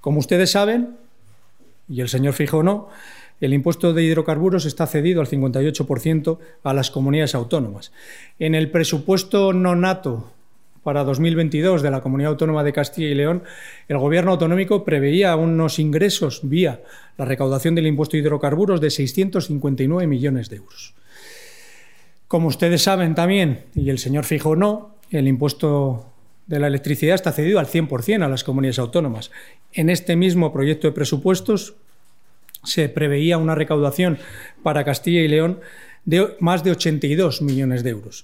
Como ustedes saben, y el señor Feijóo no, el impuesto de hidrocarburos está cedido al 58% a las comunidades autónomas. En el presupuesto nonato para 2022 de la Comunidad Autónoma de Castilla y León, el Gobierno autonómico preveía unos ingresos vía la recaudación del impuesto de hidrocarburos de 659 millones de euros. Como ustedes saben también, y el señor Feijóo no, el impuesto de la electricidad está cedido al 100% a las comunidades autónomas. En este mismo proyecto de presupuestos se preveía una recaudación para Castilla y León de más de 82 millones de euros.